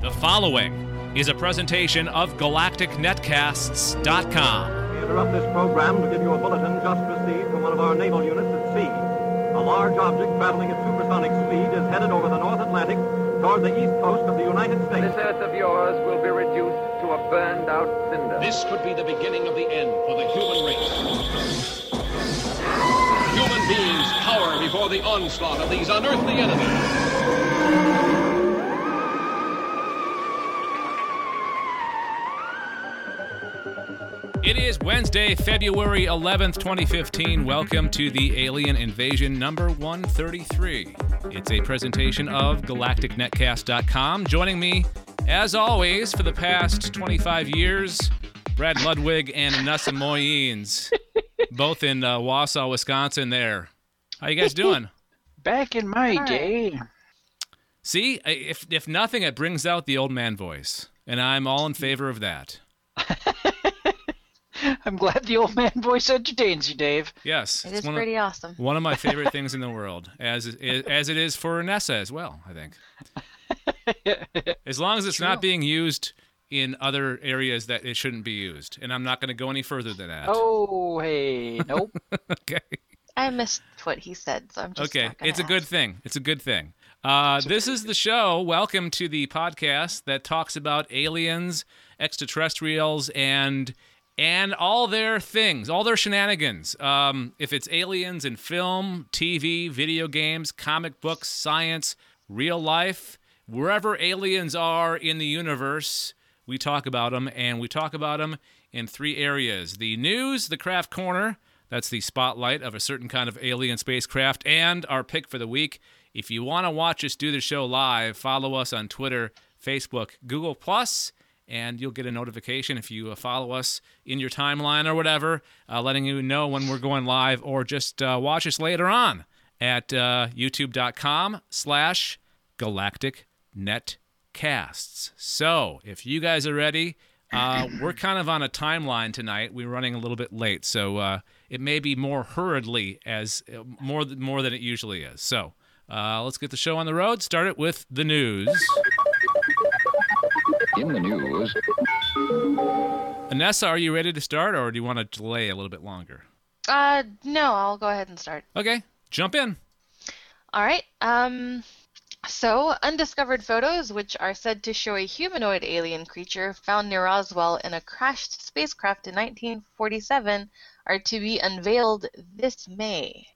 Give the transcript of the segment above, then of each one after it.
The following is a presentation of GalacticNetcasts.com. We interrupt this program to give you a bulletin just received from one of our naval units at sea. A large object traveling at supersonic speed is headed over the North Atlantic toward the east coast of the United States. This earth of yours will be reduced to a burned-out cinder. This could be the beginning of the end for the human race. Human beings cower before the onslaught of these unearthly enemies. It is Wednesday, February 11th, 2015. Welcome to the Alien Invasion number 133. It's a presentation of GalacticNetcast.com. Joining me, as always, for the past 25 years, Brad Ludwig and Anessa Moyens, both in Wausau, Wisconsin there. How you guys doing? Back in my day. See, if nothing, it brings out the old man voice, and I'm all in favor of that. I'm glad the old man voice entertains you, Dave. Yes. It is pretty awesome. One of my favorite things in the world, as it is for Anessa as well, I think. As long as it's not being used in other areas that it shouldn't be used. And I'm not going to go any further than that. Oh, hey, nope. Okay. I missed what he said, so I'm just okay. not gonna It's a good ask. thing. It's a good thing. This is the show. Welcome to the podcast that talks about aliens, extraterrestrials, and all their things, all their shenanigans. If it's aliens in film, TV, video games, comic books, science, real life, wherever aliens are in the universe, we talk about them, and we talk about them in three areas. The news, the craft corner, that's the spotlight of a certain kind of alien spacecraft, and our pick for the week. If you want to watch us do the show live, follow us on Twitter, Facebook, Google+, and you'll get a notification if you follow us in your timeline or whatever, letting you know when we're going live, or just watch us later on at youtube.com/GalacticNetcasts. So if you guys are ready, we're kind of on a timeline tonight. We're running a little bit late, so it may be more hurriedly as more than it usually is. So let's get the show on the road. Start it with the news. In the news. Anessa, are you ready to start, or do you want to delay a little bit longer? No, I'll go ahead and start. Okay, jump in. All right. So, undiscovered photos, which are said to show a humanoid alien creature found near Roswell in a crashed spacecraft in 1947, are to be unveiled this May.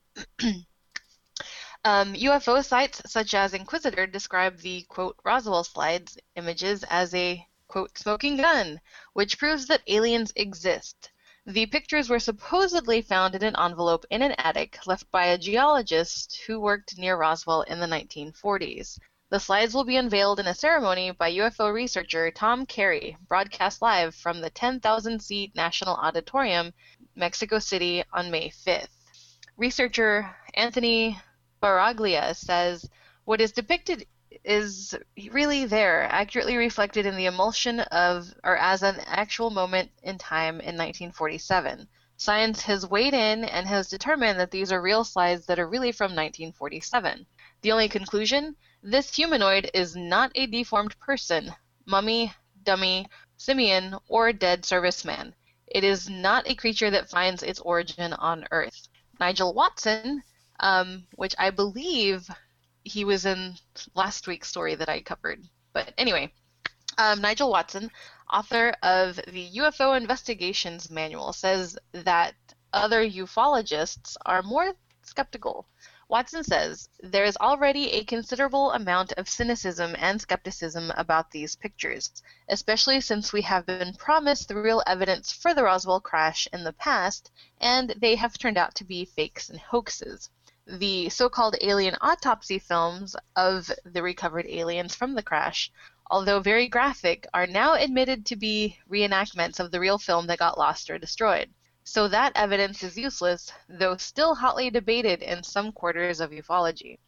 UFO sites such as Inquisitor describe the, quote, Roswell slides images as a, quote, smoking gun, which proves that aliens exist. The pictures were supposedly found in an envelope in an attic left by a geologist who worked near Roswell in the 1940s. The slides will be unveiled in a ceremony by UFO researcher Tom Carey, broadcast live from the 10,000-seat National Auditorium, Mexico City, on May 5th. Researcher Anthony Baraglia says, what is depicted is really there, accurately reflected in the emulsion of, or as an actual moment in time in 1947. Science has weighed in and has determined that these are real slides that are really from 1947. The only conclusion? This humanoid is not a deformed person, mummy, dummy, simian, or dead serviceman. It is not a creature that finds its origin on Earth. Nigel Watson, which I believe he was in last week's story that I covered. But anyway, Nigel Watson, author of the UFO Investigations Manual, says that other ufologists are more skeptical. Watson says, there is already a considerable amount of cynicism and skepticism about these pictures, especially since we have been promised the real evidence for the Roswell crash in the past, and they have turned out to be fakes and hoaxes. The so-called alien autopsy films of the recovered aliens from the crash, although very graphic, are now admitted to be reenactments of the real film that got lost or destroyed. So that evidence is useless, though still hotly debated in some quarters of ufology.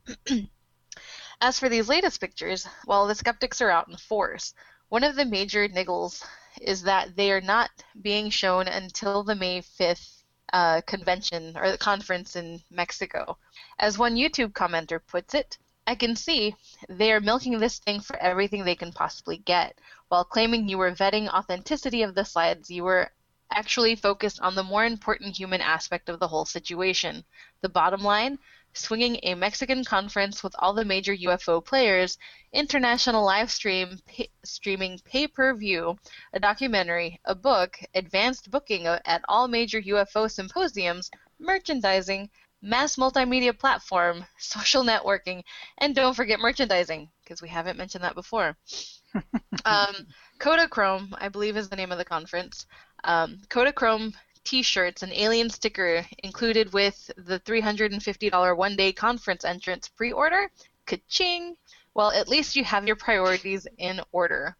As for these latest pictures, well, the skeptics are out in force. One of the major niggles is that they are not being shown until the May 5th convention or the conference in Mexico. As one YouTube commenter puts it, I can see they are milking this thing for everything they can possibly get. While claiming you were vetting authenticity of the slides, you were actually focused on the more important human aspect of the whole situation. The bottom line, swinging a Mexican conference with all the major UFO players, international live streaming pay-per-view, a documentary, a book, advanced booking at all major UFO symposiums, merchandising, mass multimedia platform, social networking, and don't forget merchandising, because we haven't mentioned that before. Kodachrome, I believe is the name of the conference. Kodachrome T-shirts, an alien sticker included with the $350 one-day conference entrance pre-order. Ka-ching! Well, at least you have your priorities in order.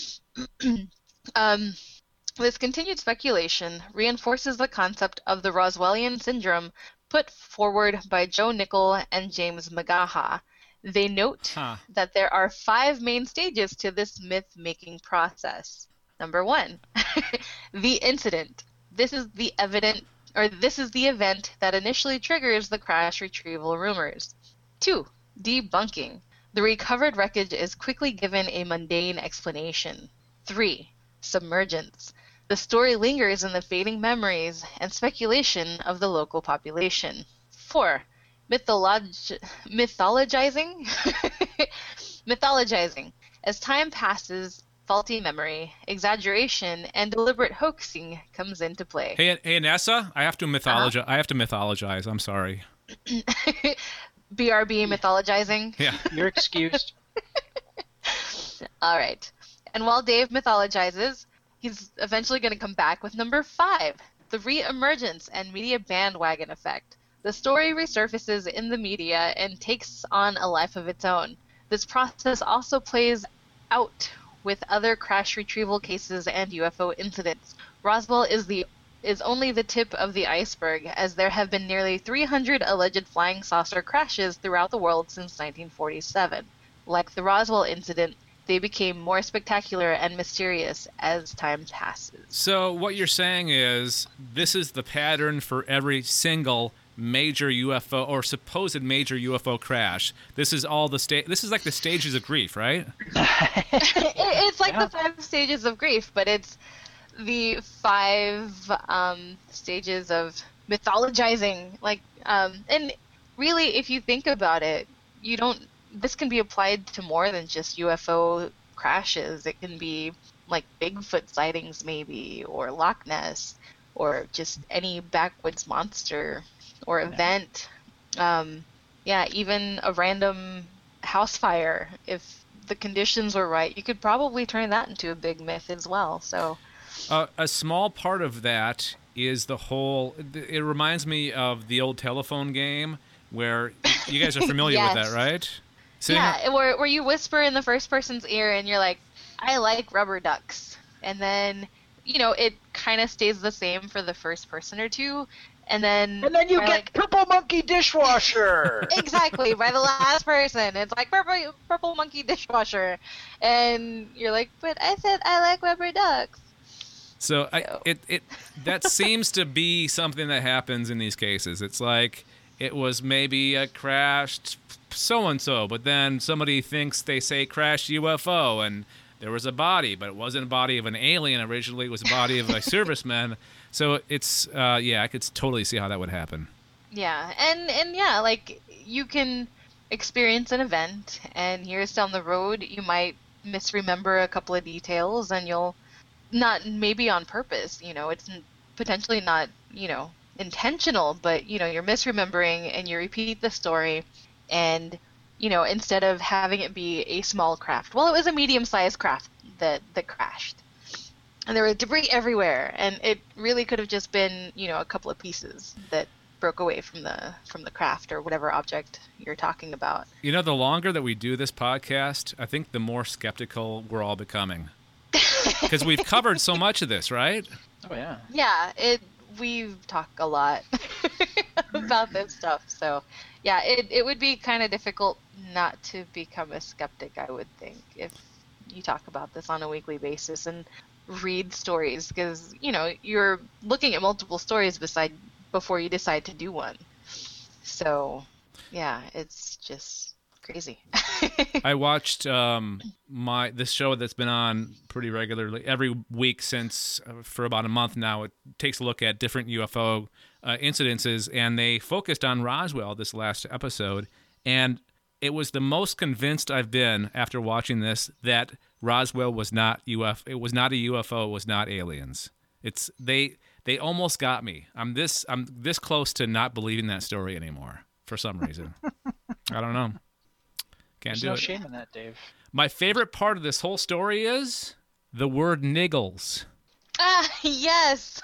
This continued speculation reinforces the concept of the Roswellian syndrome put forward by Joe Nickell and James McGaha. They note that there are 5 main stages to this myth-making process. Number 1, the incident. This is the event that initially triggers the crash retrieval rumors. 2, debunking. The recovered wreckage is quickly given a mundane explanation. 3, submergence. The story lingers in the fading memories and speculation of the local population. 4, mythologizing. Mythologizing. As time passes, faulty memory, exaggeration, and deliberate hoaxing comes into play. Hey, Nessa, I have to mythologize. I have to mythologize. I'm sorry. BRB mythologizing. Yeah, You're excused. All right. And while Dave mythologizes, he's eventually going to come back with number 5, the re-emergence and media bandwagon effect. The story resurfaces in the media and takes on a life of its own. This process also plays out with other crash retrieval cases and UFO incidents. Roswell is only the tip of the iceberg, as there have been nearly 300 alleged flying saucer crashes throughout the world since 1947. Like the Roswell incident, they became more spectacular and mysterious as time passes. So what you're saying is this is the pattern for every single major UFO or supposed major UFO crash. This is all this is like the stages of grief, right? It's like the 5 stages of grief, but it's the 5 stages of mythologizing. And really, if you think about it, this can be applied to more than just UFO crashes. It can be like Bigfoot sightings maybe, or Loch Ness, or just any backwoods monster or event. Even a random house fire. If the conditions were right, you could probably turn that into a big myth as well. So a small part of that is it reminds me of the old telephone game where you guys are familiar Yes. with that, right? Where you whisper in the first person's ear and you're like, I like rubber ducks. And then, it kind of stays the same for the first person or two. And then you get Purple Monkey Dishwasher. Exactly, by the last person. It's like purple monkey dishwasher. And you're like, but I said I like rubber ducks. So that seems to be something that happens in these cases. It's like it was maybe a crashed so-and-so, but then somebody thinks they say crashed UFO, and there was a body, but it wasn't a body of an alien originally. It was a body of a serviceman. So it's, I could totally see how that would happen. Yeah, and like you can experience an event, and years down the road, you might misremember a couple of details, and you'll not maybe on purpose. It's potentially not, intentional, but you're misremembering, and you repeat the story, and instead of having it be a small craft, well, it was a medium-sized craft that crashed. And there was debris everywhere, and it really could have just been, a couple of pieces that broke away from the craft or whatever object you're talking about. The longer that we do this podcast, I think the more skeptical we're all becoming. Because we've covered so much of this, right? Oh, yeah. Yeah, we talk a lot about this stuff, so yeah, it would be kind of difficult not to become a skeptic, I would think, if you talk about this on a weekly basis and read stories, because you're looking at multiple stories before you decide to do one. So yeah, it's just crazy. I watched this show that's been on pretty regularly every week since for about a month now. It takes a look at different UFO incidences, and they focused on Roswell this last episode. And it was the most convinced I've been after watching this that Roswell was not UFO. It was not a UFO. It was not aliens. It's they almost got me. I'm this close to not believing that story anymore for some reason. I don't know. Can't There's do no it. shame in that, Dave. My favorite part of this whole story is the word niggles. Yes.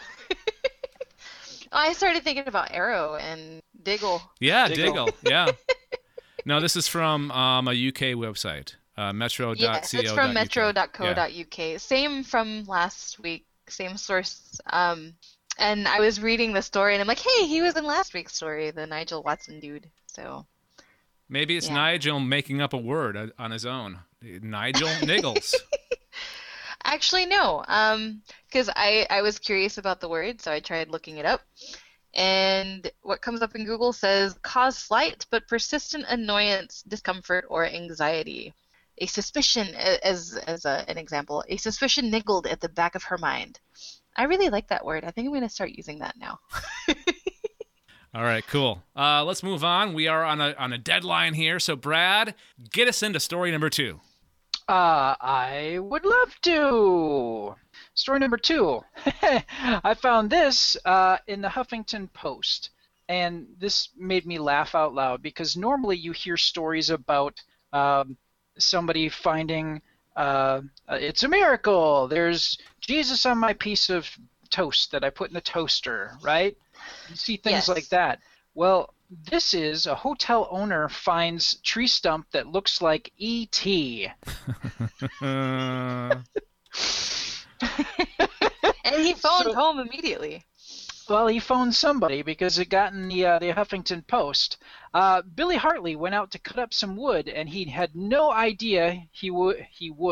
I started thinking about Arrow and Diggle. Yeah, Diggle. Yeah. No, this is from a UK website, metro.co.uk. Yes, it's from metro.co.uk. Same from last week, same source. And I was reading the story, and I'm like, hey, he was in last week's story, the Nigel Watson dude. So maybe it's yeah. Nigel making up a word on his own. Nigel Niggles. Actually, no, because I was curious about the word, so I tried looking it up. And what comes up in Google says, cause slight but persistent annoyance, discomfort, or anxiety. A suspicion, as an example, a suspicion niggled at the back of her mind. I really like that word. I think I'm going to start using that now. All right, cool. Let's move on. We are on a deadline here. So, Brad, get us into story number 2. I would love to. Story number 2. I found this in the Huffington Post, and this made me laugh out loud because normally you hear stories about somebody finding it's a miracle. There's Jesus on my piece of toast that I put in the toaster, right? You see things Yes. like that. Well, this is a hotel owner finds tree stump that looks like E.T. And he phoned home immediately. Well, he phoned somebody because it got in the Huffington Post. Billy Hartley went out to cut up some wood, and he had no idea he would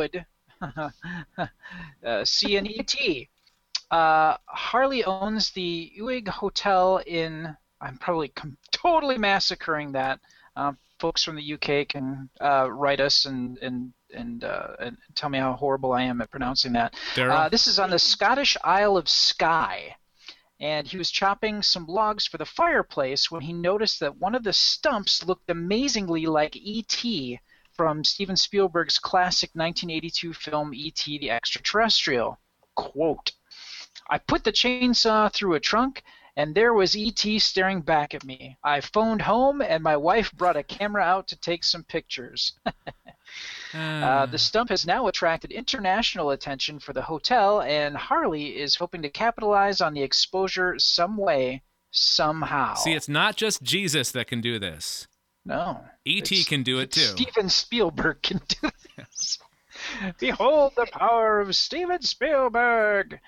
see an ET. Harley owns the Uig Hotel in. I'm probably totally massacring that. Folks from the UK can write us and tell me how horrible I am at pronouncing that. This is on the Scottish Isle of Skye. And he was chopping some logs for the fireplace when he noticed that one of the stumps looked amazingly like E.T. from Steven Spielberg's classic 1982 film E.T. the Extraterrestrial. Quote, I put the chainsaw through a trunk, and there was E.T. staring back at me. I phoned home, and my wife brought a camera out to take some pictures. The stump has now attracted international attention for the hotel, and Harley is hoping to capitalize on the exposure some way, somehow. See, it's not just Jesus that can do this. No. E.T. can do it too. Steven Spielberg can do this. Behold the power of Steven Spielberg.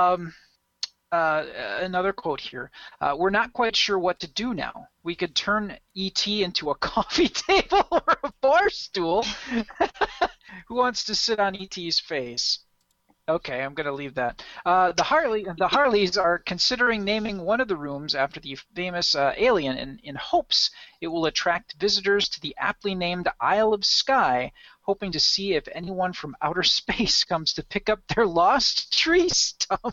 Another quote here. We're not quite sure what to do now. We could turn E.T. into a coffee table or a bar stool. Who wants to sit on E.T.'s face? Okay, I'm going to leave that. The Harleys are considering naming one of the rooms after the famous alien in hopes it will attract visitors to the aptly named Isle of Skye, hoping to see if anyone from outer space comes to pick up their lost tree stump.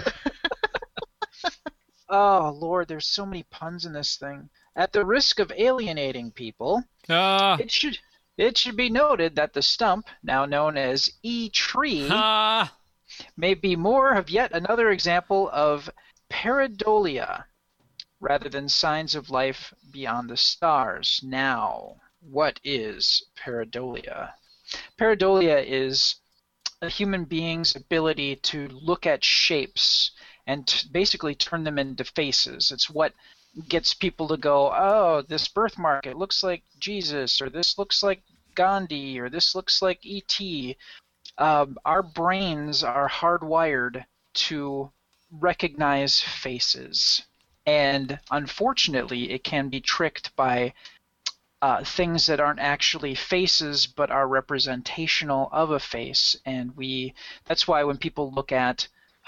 Oh, Lord, there's so many puns in this thing. At the risk of alienating people, it should be noted that the stump, now known as E-tree, may be more of yet another example of pareidolia, rather than signs of life beyond the stars. Now, what is pareidolia? Pareidolia is a human being's ability to look at shapes and basically turn them into faces. It's what gets people to go, oh, this birthmark, it looks like Jesus, or this looks like Gandhi, or this looks like E.T. Our brains are hardwired to recognize faces. And unfortunately, it can be tricked by things that aren't actually faces but are representational of a face. And that's why when people look at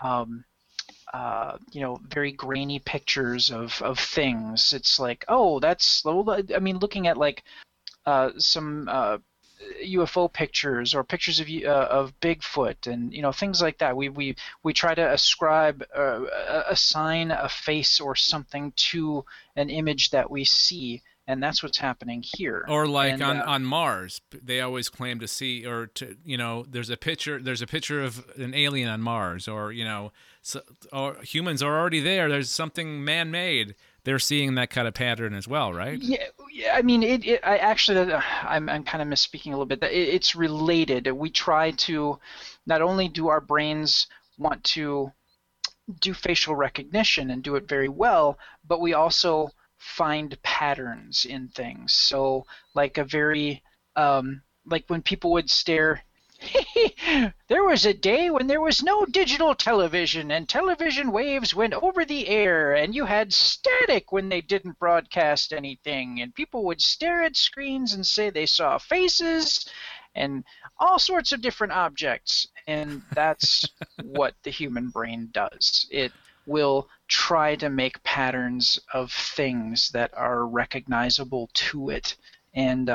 very grainy pictures of things, it's like, oh, looking at like some UFO pictures or pictures of Bigfoot and things like that. We try to assign a face or something to an image that we see, and that's what's happening here. Or like on Mars, they always claim to see, or to there's a picture of an alien on Mars, or or humans are already there. There's something man-made. They're seeing that kind of pattern as well, right? Yeah. I mean, I'm kind of misspeaking a little bit. It's related. We try to, not only do our brains want to do facial recognition and do it very well, but we also find patterns in things. So, like like when people would stare. There was a day when there was no digital television and television waves went over the air, and you had static when they didn't broadcast anything, and people would stare at screens and say they saw faces and all sorts of different objects. And that's what the human brain does. It will try to make patterns of things that are recognizable to it, and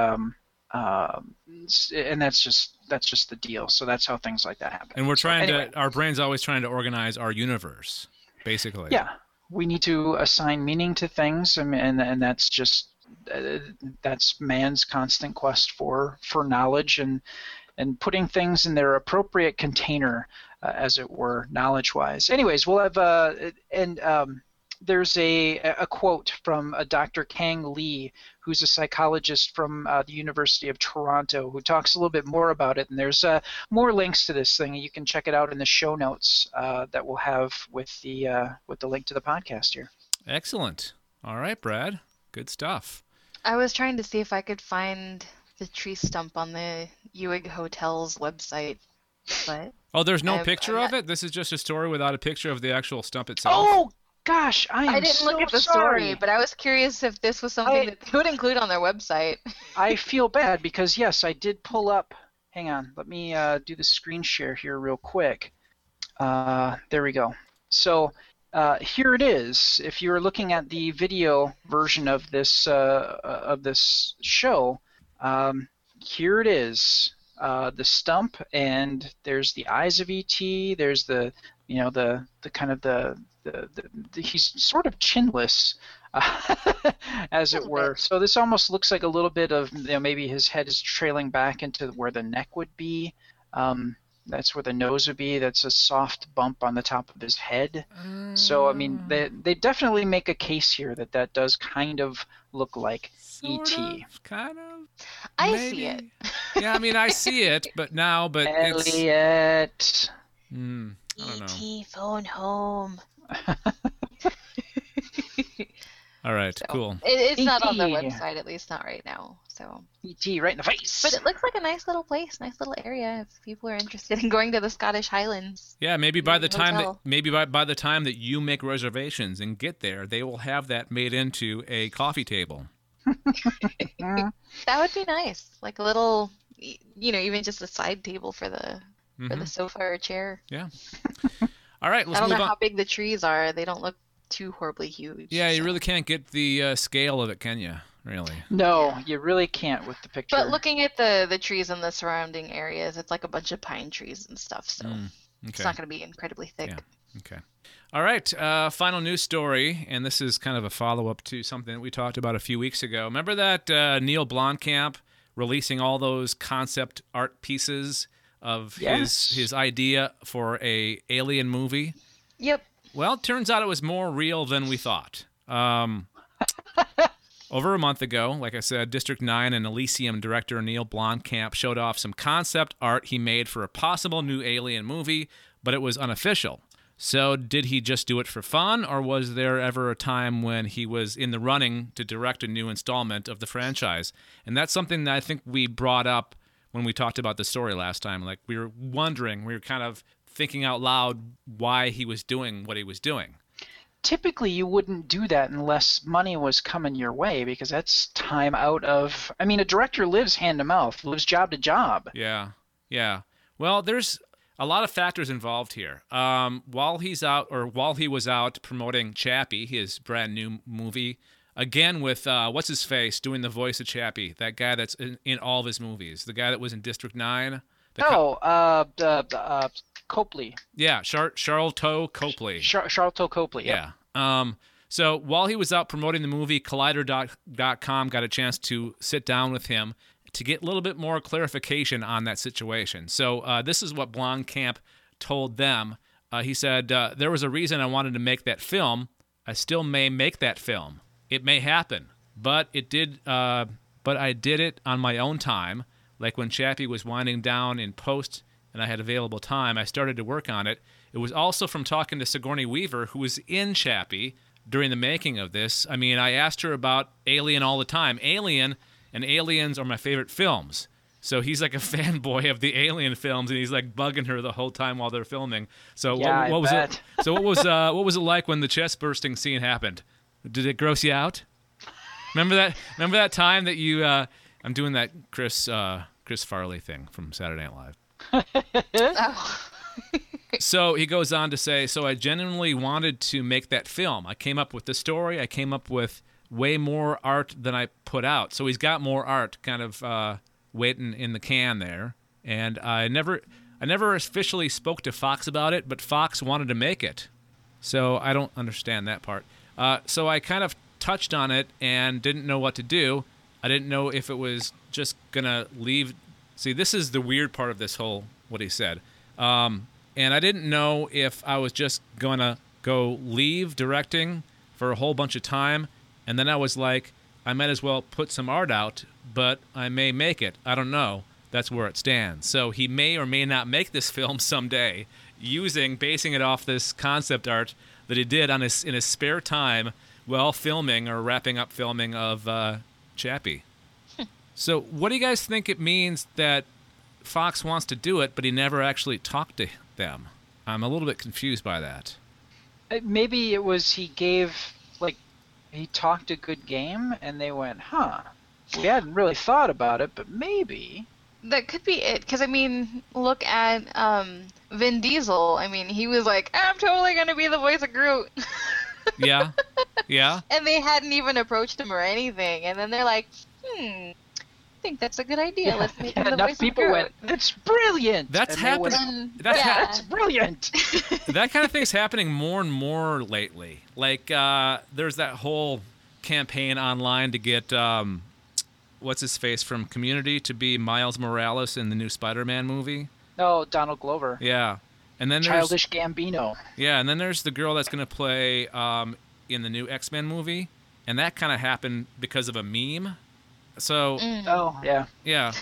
that's just the deal. So that's how things like that happen. And we're our brain's always trying to organize our universe, basically. Yeah, we need to assign meaning to things, and that's just that's man's constant quest for knowledge and putting things in their appropriate container, as it were, knowledge-wise. Anyways, we'll have there's a quote from Dr. Kang Lee, who's a psychologist from the University of Toronto, who talks a little bit more about it. And there's more links to this thing. You can check it out in the show notes that we'll have with the link to the podcast here. Excellent. All right, Brad. Good stuff. I was trying to see if I could find the tree stump on the Ewing Hotel's website, but there's no picture of it? This is just a story without a picture of the actual stump itself? Oh! Gosh, I didn't look at the story, but I was curious if this was something that they would include on their website. I feel bad because, yes, I did pull up. Hang on, let me do the screen share here real quick. There we go. So here it is. If you're looking at the video version of this show, here it is. The stump, and there's the eyes of E.T. There's the kind of the he's sort of chinless, as it were. So this almost looks like a little bit of maybe his head is trailing back into where the neck would be. That's where the nose would be. That's a soft bump on the top of his head. So I mean, they definitely make a case here that does kind of look like E.T. Kind of. I maybe. see it. Yeah, I mean, I see it, but Elliot. I don't know. E.T. phone home. All right, cool. It's not on the website, at least not right now. So E.T. right in the face. But it looks like a nice little place, nice little area if people are interested in going to the Scottish Highlands. Yeah, maybe by the time that you make reservations and get there, they will have that made into a coffee table. That would be nice, like a little, even just a side table for the sofa or chair. Yeah. All right, let's move on. I don't know how big the trees are. They don't look too horribly huge. Yeah, you really can't get the scale of it, can you? Really? No, you really can't with the picture. But looking at the trees in the surrounding areas, it's like a bunch of pine trees and stuff, so it's not going to be incredibly thick. Yeah. Okay. All right, final news story, and this is kind of a follow-up to something that we talked about a few weeks ago. Remember that Neil Blomkamp releasing all those concept art pieces of his idea for a alien movie? Yep. Well, it turns out it was more real than we thought. Over a month ago, like I said, District 9 and Elysium director Neil Blomkamp showed off some concept art he made for a possible new alien movie, but it was unofficial. So did he just do it for fun, or was there ever a time when he was in the running to direct a new installment of the franchise? And that's something that I think we brought up when we talked about the story last time. Like, we were wondering, we were kind of thinking out loud why he was doing what he was doing. Typically, you wouldn't do that unless money was coming your way, because that's time out of... I mean, a director lives hand to mouth, lives job to job. Yeah. Well, there's a lot of factors involved here. While he was out promoting Chappie, his brand new movie, Again with, what's his face, doing the voice of Chappie, that guy that's in all of his movies, the guy that was in District 9. Copley. Yeah, Charlton Copley. Charlton Copley, yeah. So while he was out promoting the movie, Collider.com got a chance to sit down with him to get a little bit more clarification on that situation. So this is what Blomkamp told them. He said, there was a reason I wanted to make that film. I still may make that film. It may happen, but I did it on my own time. Like when Chappie was winding down in post and I had available time, I started to work on it. It was also from talking to Sigourney Weaver, who was in Chappie during the making of this. I mean, I asked her about Alien all the time. Alien and Aliens are my favorite films. So he's like a fanboy of the Alien films, and he's like bugging her the whole time while they're filming. So what was it? So what was it like when the chest bursting scene happened? Did it gross you out? Remember that time that you? I'm doing that Chris Farley thing from Saturday Night Live. So he goes on to say, so I genuinely wanted to make that film. I came up with the story. I came up with way more art than I put out. So he's got more art kind of waiting in the can there. And I never officially spoke to Fox about it, but Fox wanted to make it. So I don't understand that part. So I kind of touched on it and didn't know what to do. I didn't know if it was just going to leave. See, this is the weird part of this whole, what he said. And I didn't know if I was just going to go leave directing for a whole bunch of time. And then I was like, I might as well put some art out, but I may make it. I don't know. That's where it stands. So he may or may not make this film someday, basing it off this concept art that he did in his spare time while filming or wrapping up filming of Chappie. So what do you guys think it means that Fox wants to do it, but he never actually talked to them? I'm a little bit confused by that. Maybe it was he talked a good game, and they went, we hadn't really thought about it, but maybe. That could be it, because, I mean, look at Vin Diesel. I mean, he was like, I'm totally going to be the voice of Groot. Yeah. And they hadn't even approached him or anything, and then they're like, I think that's a good idea. Let's make him the voice of Groot. Went, that's brilliant! That's happening. That's brilliant! That kind of thing's happening more and more lately. Like, there's that whole campaign online to get... what's his face from Community to be Miles Morales in the new Spider-Man movie? Oh, Donald Glover. Yeah. And then Childish Gambino. Yeah, and then there's the girl that's going to play in the new X-Men movie, and that kind of happened because of a meme. So Oh, yeah. Yeah.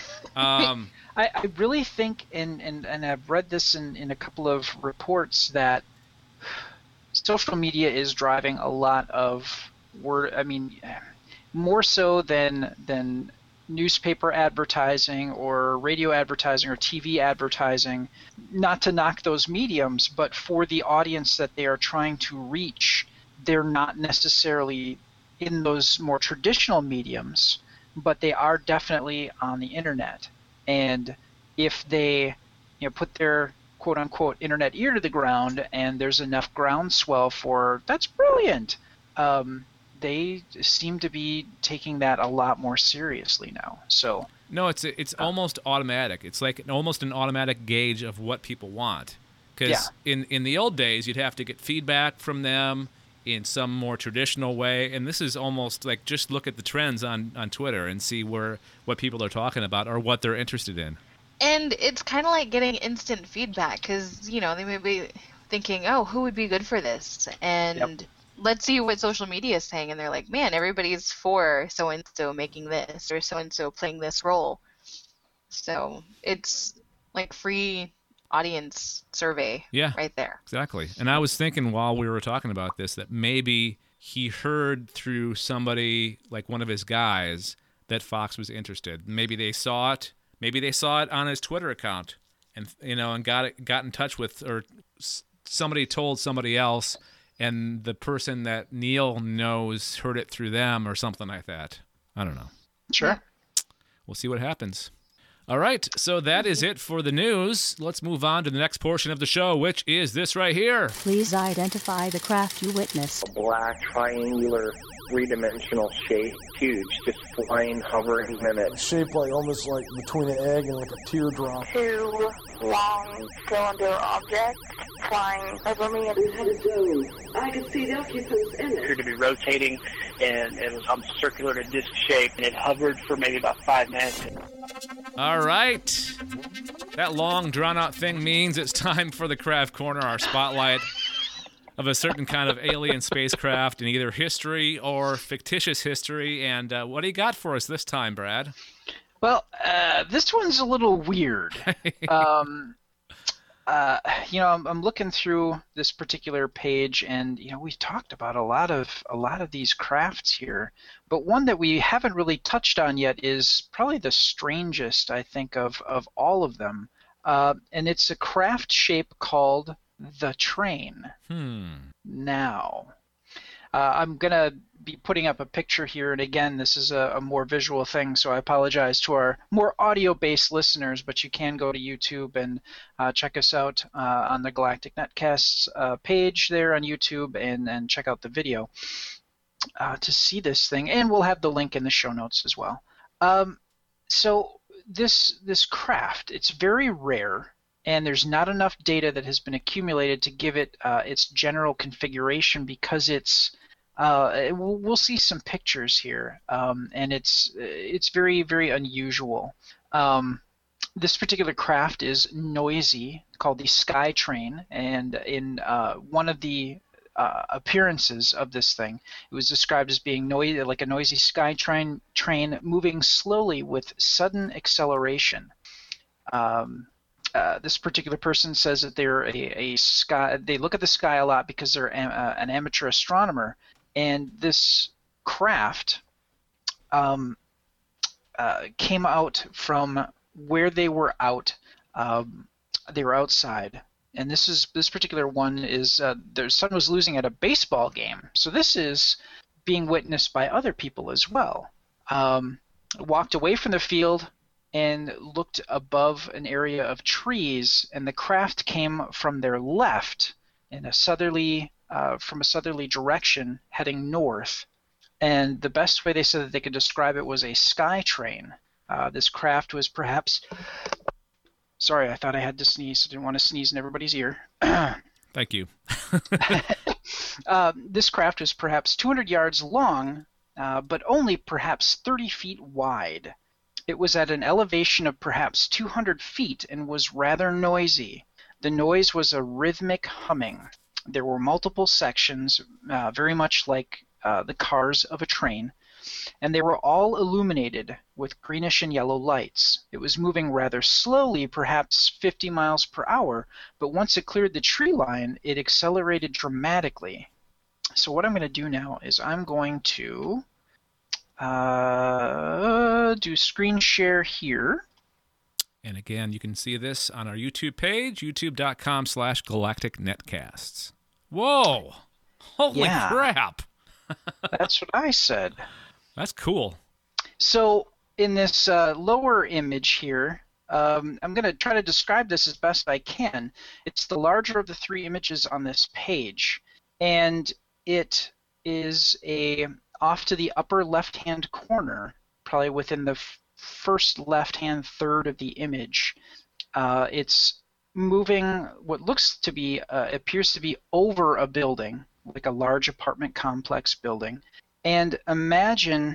I really think, and I've read this in a couple of reports, that social media is driving a lot of more so than newspaper advertising or radio advertising or TV advertising, not to knock those mediums, but for the audience that they are trying to reach, they're not necessarily in those more traditional mediums, but they are definitely on the internet. And if they put their quote-unquote internet ear to the ground and there's enough groundswell for, that's brilliant, they seem to be taking that a lot more seriously now. So no, it's almost automatic. It's like almost an automatic gauge of what people want. Because in the old days, you'd have to get feedback from them in some more traditional way, and this is almost like just look at the trends on Twitter and see what people are talking about or what they're interested in. And it's kind of like getting instant feedback because they may be thinking, oh, who would be good for this? And let's see what social media is saying, and they're like, man, everybody's for so-and-so making this or so-and-so playing this role. So it's like free audience survey right there. Exactly. And I was thinking while we were talking about this that maybe he heard through somebody, like one of his guys, that Fox was interested. Maybe they saw it. Maybe they saw it on his Twitter account and got in touch with, or somebody told somebody else, and the person that Neil knows heard it through them or something like that. I don't know. Sure. We'll see what happens. All right, so that is it for the news. Let's move on to the next portion of the show, which is this right here. Please identify the craft you witnessed. A black triangular three-dimensional shape, huge, just flying, hovering in it. Shaped like almost like between an egg and like a teardrop. Two long cylinder objects flying over me. We had a dome. I could see the occupants in it. It appeared to be rotating, and it was circular to disc shape, and it hovered for maybe about 5 minutes. All right. That long, drawn-out thing means it's time for the Craft Corner, our spotlight of a certain kind of alien spacecraft in either history or fictitious history. And what do you got for us this time, Brad? Well, this one's a little weird. I'm looking through this particular page, and we've talked about a lot of these crafts here, but one that we haven't really touched on yet is probably the strangest, I think, of all of them, and it's a craft shape called the Train. Now, I'm gonna be putting up a picture here, and again, this is a more visual thing, so I apologize to our more audio-based listeners, but you can go to YouTube and check us out on the Galactic Netcasts page there on YouTube, and check out the video to see this thing, and we'll have the link in the show notes as well. So this craft, it's very rare, and there's not enough data that has been accumulated to give it its general configuration, because it's we'll see some pictures here, and it's very, very unusual. This particular craft is noisy, called the Sky Train, and in one of the appearances of this thing, it was described as being noisy, like a noisy sky train moving slowly with sudden acceleration. This particular person says that they're they look at the sky a lot because they're an amateur astronomer, and this craft came out from where they were out. They were outside, and this particular one is their son was losing at a baseball game. So this is being witnessed by other people as well. Walked away from the field and looked above an area of trees, and the craft came from their left in a southerly direction, heading north. And the best way they said that they could describe it was a sky train. This craft was perhaps... Sorry, I thought I had to sneeze. I didn't want to sneeze in everybody's ear. Thank you. This craft was perhaps 200 yards long, but only perhaps 30 feet wide. It was at an elevation of perhaps 200 feet and was rather noisy. The noise was a rhythmic humming. There were multiple sections, very much like the cars of a train, and they were all illuminated with greenish and yellow lights. It was moving rather slowly, perhaps 50 miles per hour, but once it cleared the tree line, it accelerated dramatically. So what I'm going to do now is I'm going to do screen share here. And again, you can see this on our YouTube page, youtube.com/galacticnetcasts. Whoa! Holy crap! That's what I said. That's cool. So in this lower image here, I'm going to try to describe this as best I can. It's the larger of the three images on this page, and it is off to the upper left-hand corner, probably within the first left-hand third of the image. It's moving what appears to be over a building, like a large apartment complex building. And imagine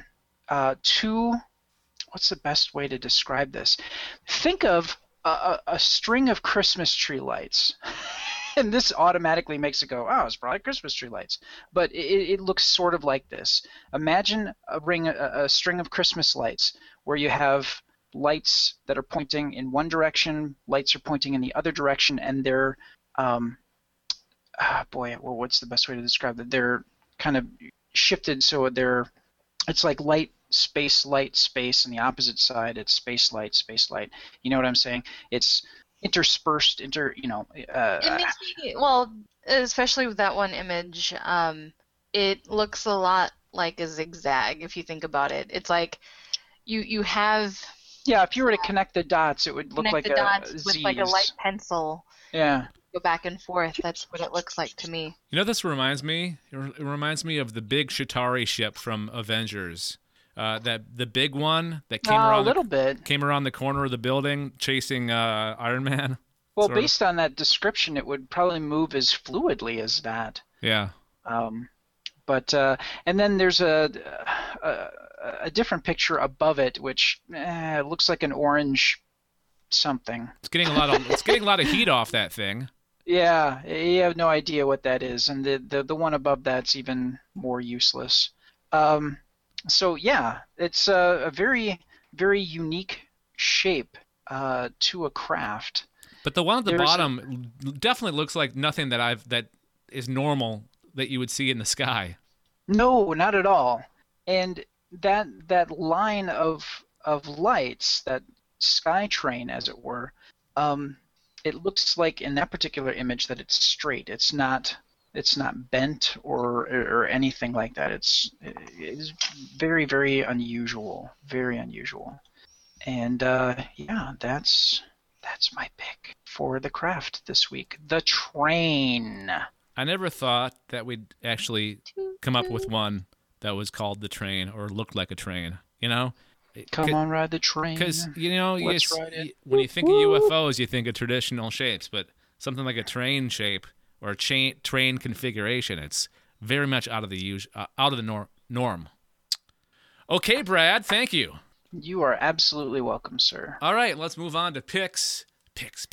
what's the best way to describe this? Think of a string of Christmas tree lights. And this automatically makes it go, oh, it's probably Christmas tree lights. But it looks sort of like this. Imagine a string of Christmas lights where you have lights that are pointing in one direction, lights are pointing in the other direction, and they're, what's the best way to describe it? They're kind of shifted so it's like light, space, and the opposite side, it's space, light. You know what I'm saying? It's interspersed, it makes me, especially with that one image, it looks a lot like a zigzag if you think about it. It's like you have... Yeah, if you were to connect the dots, it would look like a Z. with like a light pencil. Yeah. go back and forth. That's what it looks like to me. You know, this reminds me. It reminds me of the big Chitauri ship from Avengers. The big one that came around the corner of the building chasing Iron Man. Well, based on that description, it would probably move as fluidly as that. Yeah. But and then there's a different picture above it, which looks like an orange something. It's getting a lot of heat off that thing. Yeah, you have no idea what that is, and the one above that's even more useless. So yeah, it's a very, very unique shape to a craft. But the one at the bottom definitely looks like nothing that is normal that you would see in the sky. No, not at all. And that line of lights, that sky train, as it were, it looks like in that particular image that it's straight. It's not bent or anything like that. It's very, very unusual. Very unusual. And yeah, that's my pick for the craft this week. The train. I never thought that we'd actually come up with one that was called the train or looked like a train. You know? Come on, ride the train. Because, you know, when you think of UFOs, you think of traditional shapes, but something like a train shape or a train configuration, it's very much out of the norm. Okay, Brad, thank you. You are absolutely welcome, sir. All right, let's move on to picks. Picks.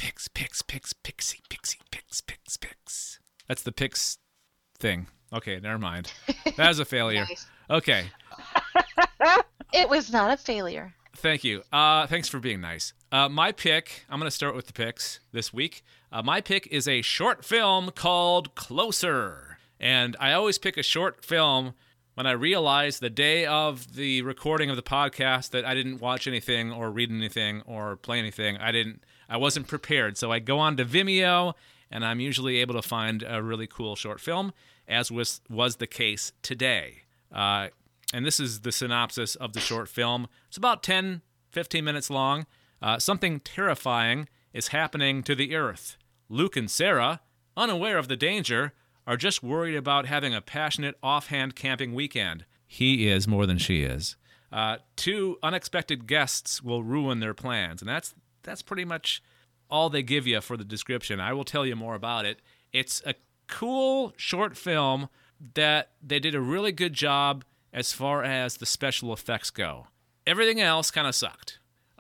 That's the picks thing. Okay, never mind. That was a failure. Nice. Okay. It was not a failure. Thank you. Thanks for being nice. My pick, I'm going to start with the picks this week. My pick is a short film called Closer. And I always pick a short film when I realize the day of the recording of the podcast that I didn't watch anything or read anything or play anything. I wasn't prepared. So I go on to Vimeo, and I'm usually able to find a really cool short film, as was the case today. And this is the synopsis of the short film. It's about 10, 15 minutes long. Something terrifying is happening to the Earth. Luke and Sarah, unaware of the danger, are just worried about having a passionate offhand camping weekend. He is more than she is. Two unexpected guests will ruin their plans, and that's pretty much all they give you for the description. I will tell you more about it. It's a cool short film that they did a really good job as far as the special effects go. Everything else kind of sucked.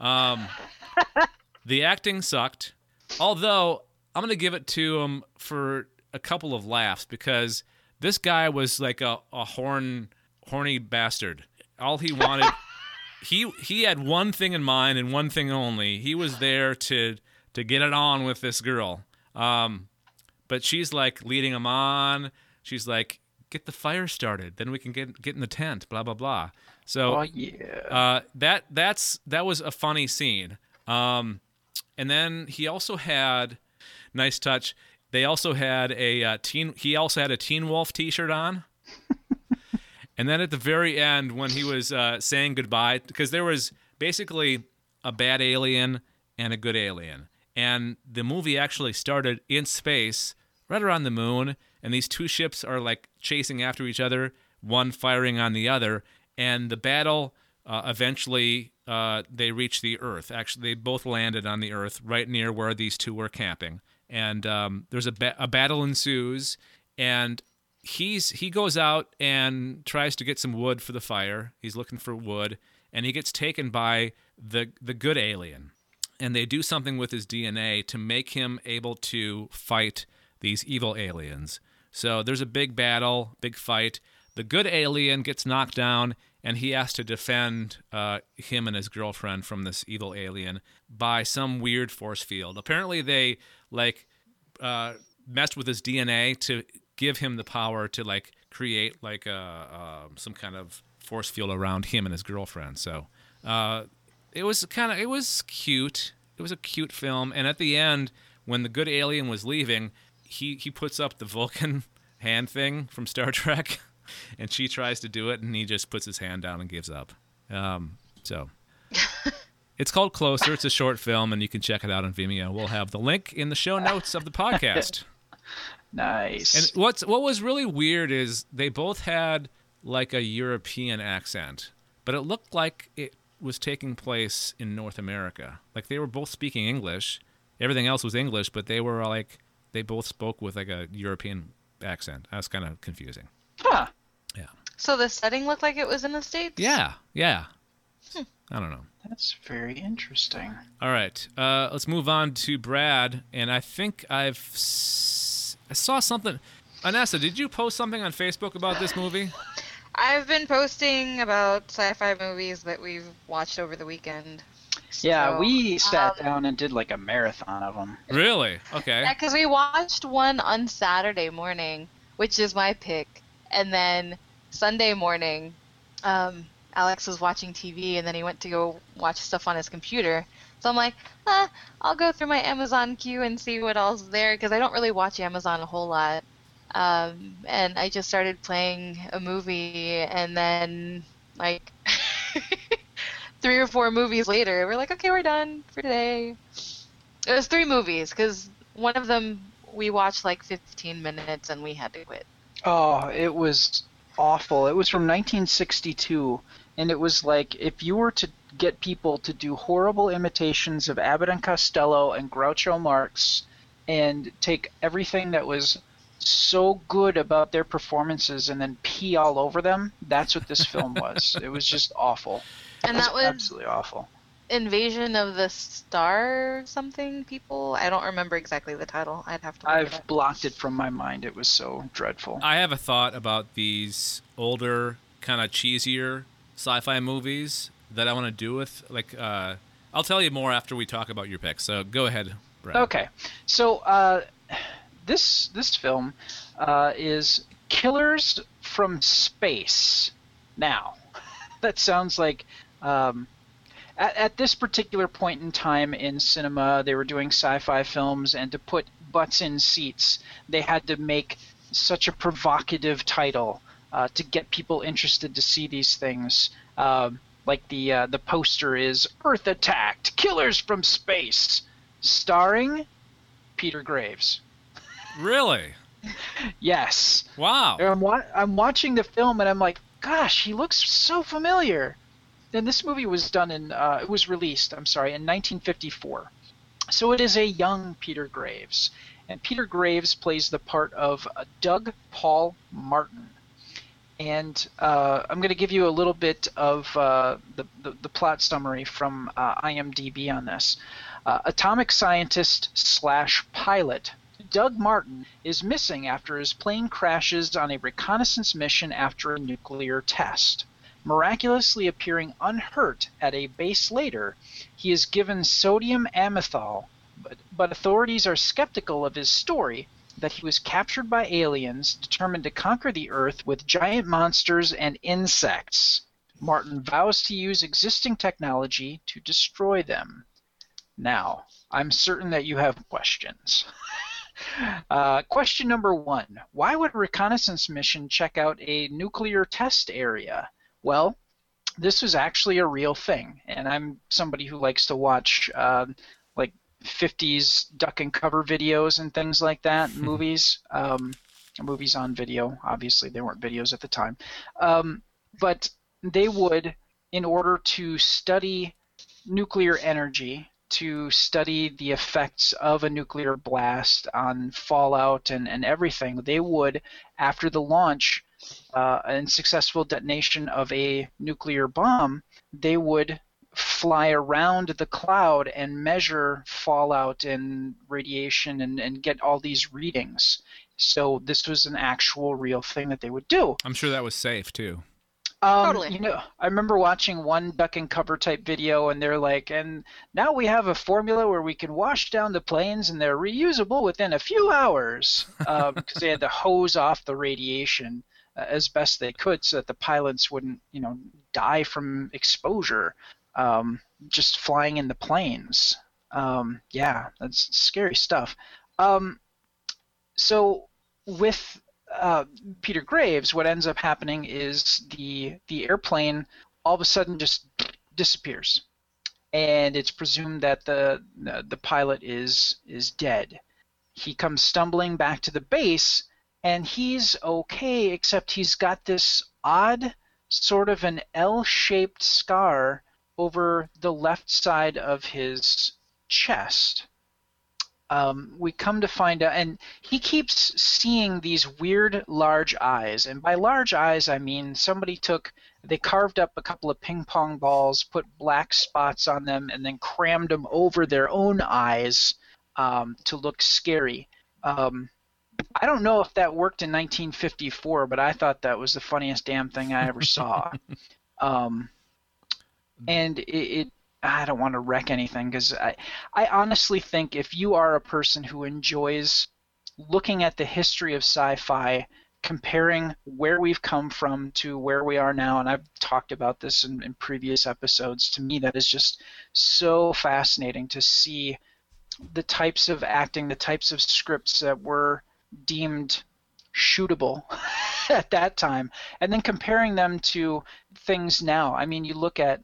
The acting sucked, although I'm going to give it to him for a couple of laughs because this guy was like a horny bastard. All he wanted, he had one thing in mind and one thing only. He was there to get it on with this girl. But she's like leading him on. She's like, get the fire started, then we can get in the tent, blah blah blah. So that was a funny scene. And then he also had, nice touch, they also had he also had a Teen Wolf t-shirt on. And then at the very end, when he was saying goodbye, because there was basically a bad alien and a good alien, and the movie actually started in space right around the moon, and these two ships are like chasing after each other, one firing on the other, and the battle eventually they reached the Earth. Actually, they both landed on the Earth right near where these two were camping, and there's a battle ensues, and he goes out and tries to get some wood for the fire. He's looking for wood, and he gets taken by the good alien, and they do something with his DNA to make him able to fight these evil aliens. So there's a big battle, big fight. The good alien gets knocked down, and he has to defend him and his girlfriend from this evil alien by some weird force field. Apparently they messed with his DNA to give him the power to create some kind of force field around him and his girlfriend. So it was cute. It was a cute film, and at the end, when the good alien was leaving, he puts up the Vulcan hand thing from Star Trek, and she tries to do it, and he just puts his hand down and gives up. So It's called Closer. It's a short film, and you can check it out on Vimeo. We'll have the link in the show notes of the podcast. Nice. And what was really weird is they both had like a European accent, but it looked like it was taking place in North America. Like they were both speaking English. Everything else was English, but they both spoke with like a European accent. That was kind of confusing. Huh. Yeah. So the setting looked like it was in the States? Yeah. I don't know. That's very interesting. All right. Let's move on to Brad. And I think I saw something. Anessa, did you post something on Facebook about this movie? I've been posting about sci-fi movies that we've watched over the weekend. Yeah, So, we sat down and did like a marathon of them. Really? Okay. Yeah, because we watched one on Saturday morning, which is my pick. And then Sunday morning, Alex was watching TV, and then he went to go watch stuff on his computer. So I'm like, I'll go through my Amazon queue and see what else is there, because I don't really watch Amazon a whole lot. And I just started playing a movie, and then, like, 3 or 4 movies later, we're like, okay, we're done for today. It was 3 movies, because one of them we watched like 15 minutes, and we had to quit. Oh, it was awful. It was from 1962, and it was like if you were to get people to do horrible imitations of Abbott and Costello and Groucho Marx and take everything that was so good about their performances and then pee all over them, that's what this film was. It was just awful. And that was absolutely awful. Invasion of the Star something people? I don't remember exactly the title. I'd have to look it I've up. blocked it from my mind. It was so dreadful. I have a thought about these older, kind of cheesier sci-fi movies that I want to do with. Like, I'll tell you more after we talk about your picks. So go ahead, Brad. Okay, so this film is Killers from Space. Now, that sounds like at this particular point in time in cinema, they were doing sci-fi films, and to put butts in seats, they had to make such a provocative title to get people interested to see these things. Like the poster is Earth Attacked, Killers from Space, starring Peter Graves. Really? Yes. Wow. I'm watching the film and I'm like, gosh, he looks so familiar. And this movie was done it was released, in 1954. So it is a young Peter Graves. And Peter Graves plays the part of Doug Paul Martin. And I'm going to give you a little bit of the plot summary from IMDb on this. Atomic scientist / pilot Doug Martin is missing after his plane crashes on a reconnaissance mission after a nuclear test. Miraculously appearing unhurt at a base later, he is given sodium amytal, but authorities are skeptical of his story that he was captured by aliens determined to conquer the Earth with giant monsters and insects. Martin vows to use existing technology to destroy them. Now, I'm certain that you have questions. Question number 1. Why would a reconnaissance mission check out a nuclear test area? Well, this was actually a real thing, and I'm somebody who likes to watch like 50s duck and cover videos and things like that, movies on video. Obviously, they weren't videos at the time. But they would, in order to study nuclear energy, to study the effects of a nuclear blast on fallout and everything, they would, after the launch and successful detonation of a nuclear bomb, they would fly around the cloud and measure fallout and radiation and get all these readings. So this was an actual real thing that they would do. I'm sure that was safe too. Totally. I remember watching one duck and cover type video, and they're like, and now we have a formula where we can wash down the planes and they're reusable within a few hours, because they had to hose off the radiation as best they could so that the pilots wouldn't, die from exposure just flying in the planes. Yeah, that's scary stuff. So with Peter Graves, what ends up happening is the airplane all of a sudden just disappears. and it's presumed that the pilot is dead. He comes stumbling back to the base, and he's okay, except he's got this odd sort of an L-shaped scar over the left side of his chest. We come to find out, and he keeps seeing these weird large eyes, and by large eyes I mean they carved up a couple of ping pong balls, put black spots on them, and then crammed them over their own eyes to look scary. I don't know if that worked in 1954, but I thought that was the funniest damn thing I ever saw. And I don't want to wreck anything, because I honestly think if you are a person who enjoys looking at the history of sci-fi, comparing where we've come from to where we are now, and I've talked about this in previous episodes, to me that is just so fascinating to see the types of acting, the types of scripts that were deemed shootable at that time, and then comparing them to things now. I mean, you look at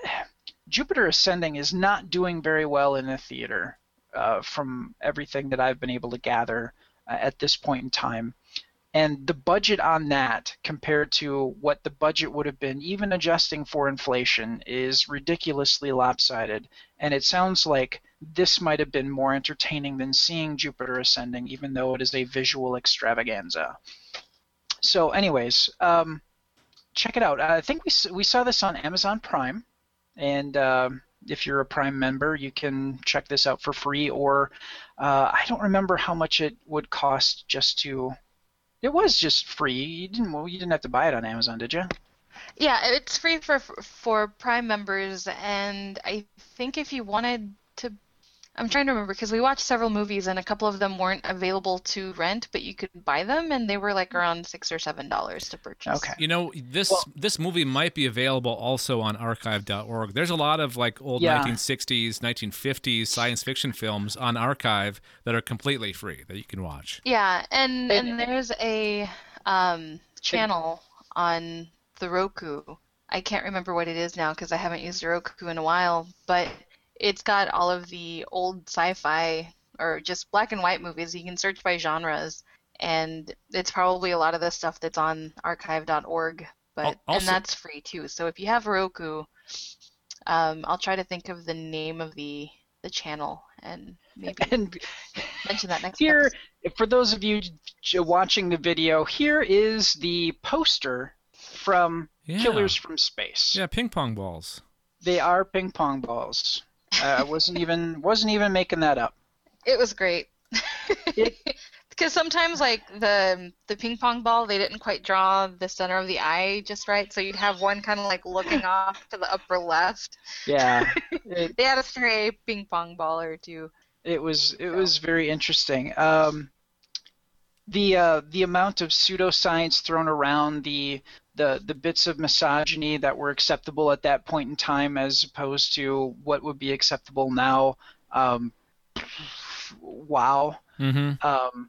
Jupiter Ascending is not doing very well in the theater from everything that I've been able to gather at this point in time. And the budget on that compared to what the budget would have been, even adjusting for inflation, is ridiculously lopsided. And it sounds like this might have been more entertaining than seeing Jupiter Ascending, even though it is a visual extravaganza. So anyways, check it out. I think we saw this on Amazon Prime. And if you're a Prime member, you can check this out for free, or I don't remember how much it would cost just to. It was just free. You didn't have to buy it on Amazon, did you? Yeah, it's free for Prime members, and I think if you wanted to, I'm trying to remember, because we watched several movies and a couple of them weren't available to rent, but you could buy them, and they were like around $6 or $7 to purchase. Okay. You know, this movie might be available also on archive.org. There's a lot of like old 1960s, 1950s science fiction films on Archive that are completely free that you can watch. Yeah, and there's a channel on the Roku. I can't remember what it is now because I haven't used a Roku in a while, but it's got all of the old sci-fi or just black and white movies. You can search by genres, and it's probably a lot of the stuff that's on archive.org, but and that's free too. So if you have Roku, I'll try to think of the name of the channel and maybe mention that next here episode. For those of you watching the video, here is the poster from Killers from Space. Yeah, ping pong balls. They are ping pong balls. I wasn't even making that up. It was great. Because sometimes, like, the ping pong ball, they didn't quite draw the center of the eye just right, so you'd have one kind of, like, looking off to the upper left. Yeah. They had a stray ping pong ball or two. It was very interesting. The amount of pseudoscience thrown around, the bits of misogyny that were acceptable at that point in time as opposed to what would be acceptable now. Wow. Mm-hmm.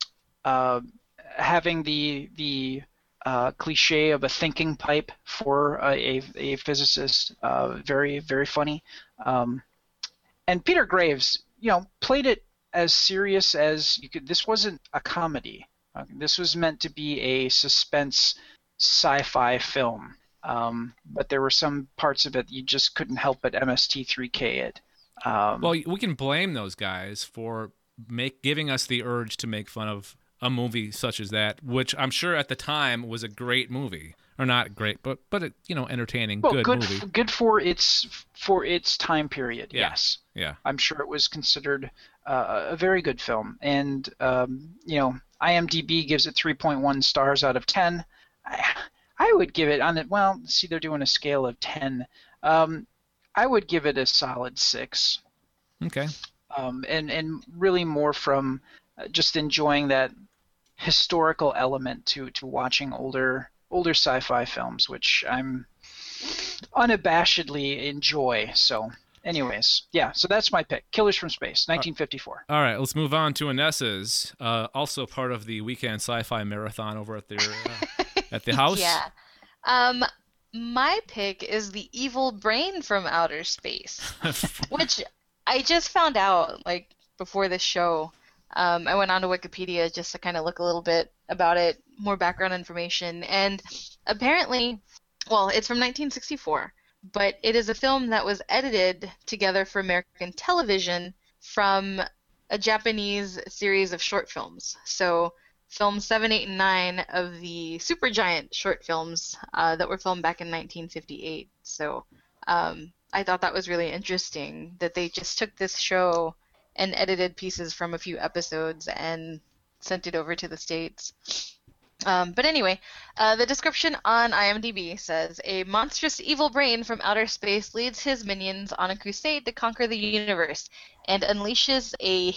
Having the cliche of a thinking pipe for a physicist, very, very funny. And Peter Graves, played it as serious as you could. This wasn't a comedy. This was meant to be a suspense sci-fi film, but there were some parts of it you just couldn't help but MST3K it. Well, we can blame those guys for giving us the urge to make fun of a movie such as that, which I'm sure at the time was a great movie, or not great, but entertaining, good movie. Good for its time period. Yeah. Yes. Yeah. I'm sure it was considered a very good film, and IMDb gives it 3.1 stars out of 10. I would give it they're doing a scale of 10. I would give it a solid 6. Okay. And really more from just enjoying that historical element to watching older sci-fi films, which I'm unabashedly enjoy. So anyways, so that's my pick. Killers from Space, 1954. All right, let's move on to Anessa's, also part of the weekend sci-fi marathon over at the house. Yeah. My pick is the evil brain from outer space, which I just found out like before this show. I went onto Wikipedia just to kind of look a little bit about it, more background information, and apparently, well, it's from 1964, but it is a film that was edited together for American television from a Japanese series of short films. So films 7, 8, and 9 of the Supergiant short films that were filmed back in 1958. So I thought that was really interesting that they just took this show and edited pieces from a few episodes and sent it over to the States. But anyway, the description on IMDb says, a monstrous evil brain from outer space leads his minions on a crusade to conquer the universe and unleashes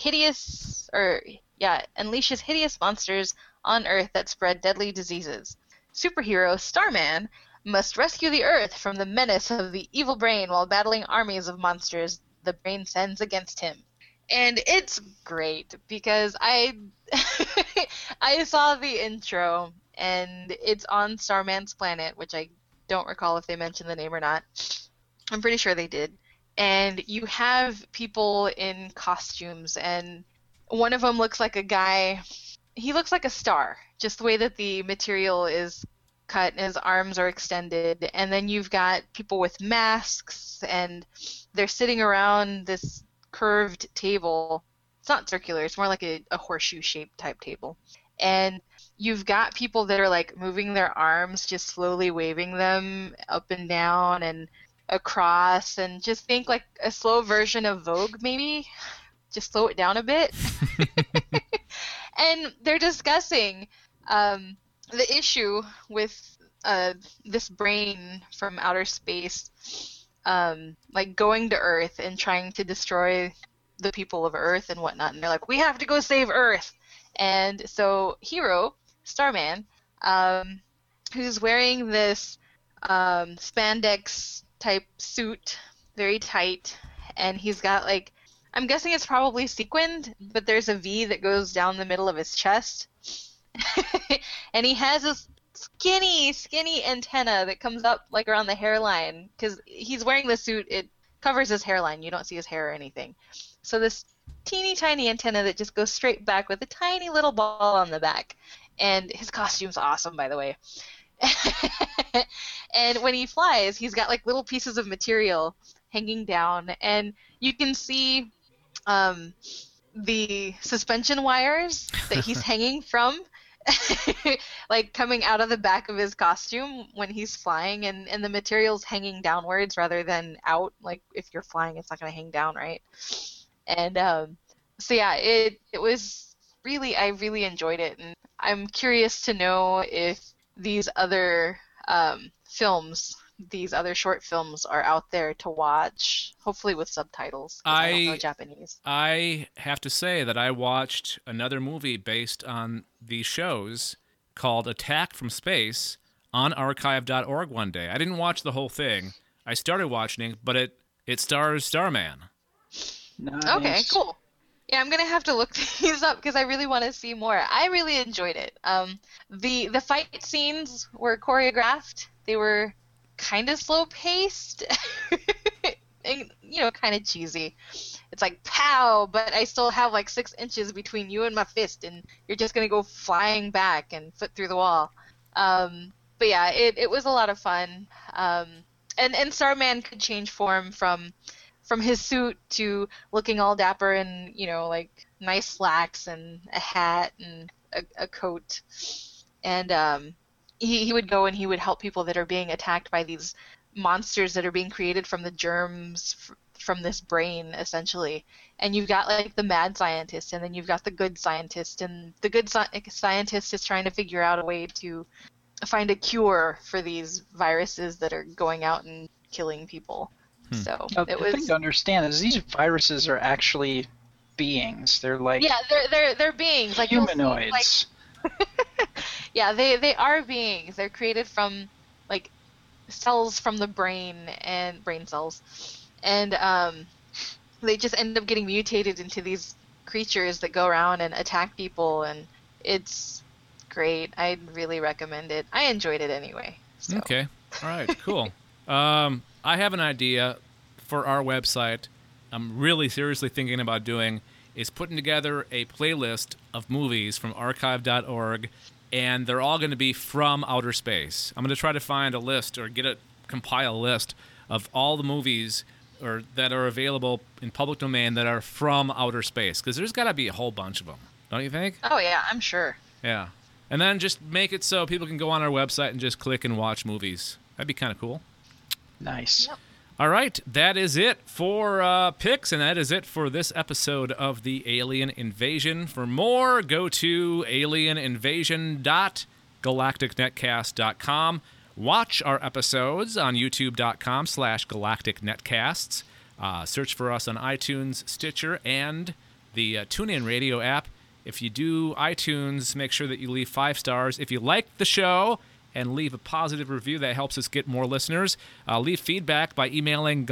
hideous monsters on Earth that spread deadly diseases. Superhero Starman must rescue the Earth from the menace of the evil brain while battling armies of monsters the brain sends against him. And it's great because I saw the intro and it's on Starman's planet, which I don't recall if they mentioned the name or not. I'm pretty sure they did. And you have people in costumes, and one of them looks like a guy. He looks like a star, just the way that the material is cut and his arms are extended. And then you've got people with masks, and they're sitting around this curved table. It's not circular, it's more like a horseshoe-shaped type table. And you've got people that are like moving their arms, just slowly waving them up and down and across, and just think like a slow version of Vogue, maybe. Just slow it down a bit. And they're discussing the issue with this brain from outer space, like going to Earth and trying to destroy the people of Earth and whatnot. And they're like, we have to go save Earth. And so Hero, Starman, who's wearing this spandex type suit, very tight, and he's got like, I'm guessing it's probably sequined, but there's a V that goes down the middle of his chest. And he has this skinny antenna that comes up like around the hairline, because he's wearing the suit, it covers his hairline, you don't see his hair or anything. So this teeny tiny antenna that just goes straight back with a tiny little ball on the back. And his costume's awesome, by the way. And when he flies, he's got like little pieces of material hanging down, and you can see the suspension wires that he's hanging from like coming out of the back of his costume when he's flying, and the material's hanging downwards rather than out. Like if you're flying, it's not going to hang down, right? And so yeah, it was really, I really enjoyed it, and I'm curious to know if these other films, these other short films are out there to watch, hopefully with subtitles. I don't know Japanese. I have to say that I watched another movie based on these shows called Attack from Space on archive.org one day. I didn't watch the whole thing. I started watching it, but it stars Starman. Nice. Okay, cool. Yeah, I'm gonna have to look these up because I really want to see more. I really enjoyed it. The fight scenes were choreographed. They were kind of slow paced, and, kind of cheesy. It's like pow, but I still have like 6 inches between you and my fist, and you're just gonna go flying back and foot through the wall. But yeah, it was a lot of fun. And Starman could change form from his suit to looking all dapper and, like nice slacks and a hat and a coat. And he would go and he would help people that are being attacked by these monsters that are being created from the germs from this brain, essentially. And you've got like the mad scientist, and then you've got the good scientist, and the good scientist is trying to figure out a way to find a cure for these viruses that are going out and killing people. So the thing to understand is these viruses are actually beings. They're like they're beings, like humanoids. Yeah, they are beings. They're created from like cells from the brain and brain cells, and they just end up getting mutated into these creatures that go around and attack people, and it's great. I'd really recommend it. I enjoyed it anyway. So. Okay. All right, cool. I have an idea for our website. I'm really seriously thinking about doing is putting together a playlist of movies from archive.org, and they're all going to be from outer space. I'm going to try to find a list or compile a list of all the movies that are available in public domain that are from outer space, because there's got to be a whole bunch of them, don't you think? Oh, yeah, I'm sure. Yeah. And then just make it so people can go on our website and just click and watch movies. That'd be kind of cool. Nice. Yep. All right, that is it for picks, and that is it for this episode of the Alien Invasion. For more, go to alieninvasion.galacticnetcast.com. Watch our episodes on youtube.com/galacticnetcasts. Search for us on iTunes, Stitcher, and the TuneIn Radio app. If you do iTunes, make sure that you leave 5 stars. If you like the show, and leave a positive review. That helps us get more listeners. Leave feedback by emailing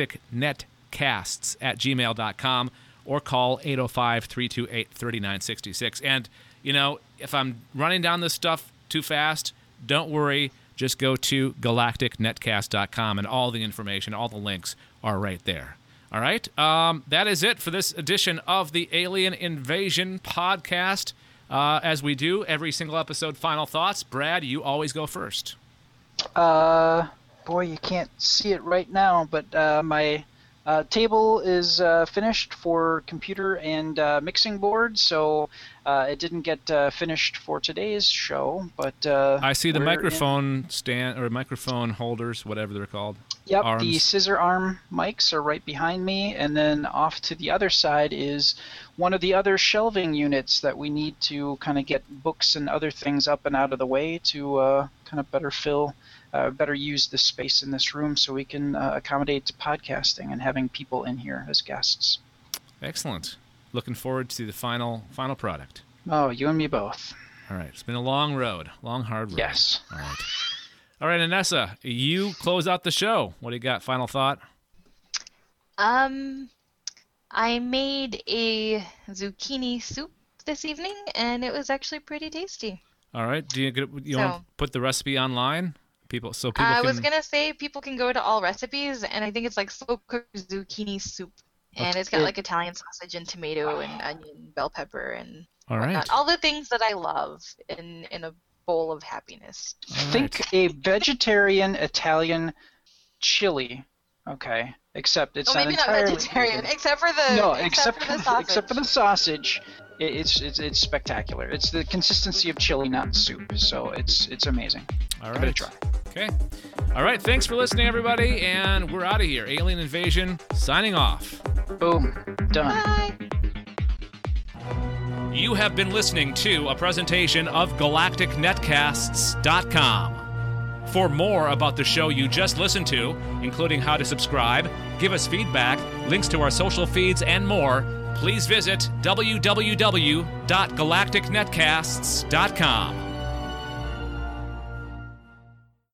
galacticnetcasts@gmail.com or call 805-328-3966. And, if I'm running down this stuff too fast, don't worry. Just go to galacticnetcast.com, and all the information, all the links are right there. All right? That is it for this edition of the Alien Invasion podcast. As we do every single episode, final thoughts. Brad, you always go first. Boy, you can't see it right now, but my table is finished for computer and mixing board, so it didn't get finished for today's show. But I see the microphone stand or microphone holders, whatever they're called. Yep, arms. The scissor arm mics are right behind me, and then off to the other side is one of the other shelving units that we need to kind of get books and other things up and out of the way to kind of better use the space in this room so we can accommodate podcasting and having people in here as guests. Excellent. Looking forward to the final product. Oh, you and me both. All right. It's been a long road, hard road. Yes. All right, Anessa, you close out the show. What do you got? Final thought? I made a zucchini soup this evening, and it was actually pretty tasty. All right. Do you want to put the recipe online? I was going to say people can go to All Recipes, and I think it's like slow cooked zucchini soup. And it's got like Italian sausage and tomato and onion, bell pepper, and whatnot. All the things that I love in a bowl of happiness. Think a vegetarian Italian chili. Okay, except it's not entirely not vegetarian, except for the sausage. Except for the sausage, it's spectacular. It's the consistency of chili, not soup. So it's amazing. All right, give it a try. Okay. All right. Thanks for listening, everybody, and we're out of here. Alien Invasion signing off. Boom. Done. Bye. You have been listening to a presentation of GalacticNetcasts.com. For more about the show you just listened to, including how to subscribe, give us feedback, links to our social feeds, and more, please visit www.galacticnetcasts.com.